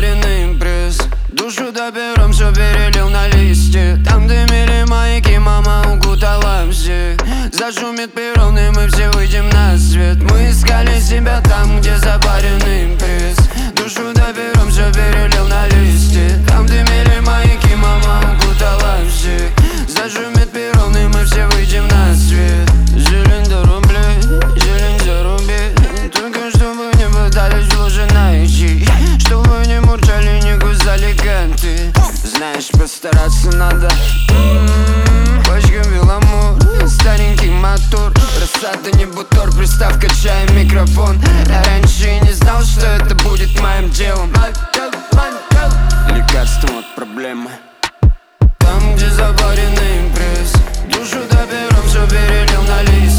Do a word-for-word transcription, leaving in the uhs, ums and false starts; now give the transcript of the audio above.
запаренный импресс. Душу доберем, все перелил на листе. Там дымили маяки, мама укутала всех. Зашумит перрон, и мы все выйдем на свет. Мы искали себя там, где запаренный импресс. Душу доберем, все перелил на листе. Там дымили маяки, мама укутала всех. Зашумит перрон, и мы все выйдем на свет. Зелень до рублей, зелень заруби. Только чтобы не пытались в луже найти, чтобы не мурчали, не кусали канты. Знаешь, постараться надо. м-м-м, Пачка беломор, старенький мотор. Рассада не бутор, приставка, чай, микрофон. Я раньше и не знал, что это будет моим делом. Лекарством от проблемы. Там, где запаренный импресс. Душу доберем, все перелил на лист.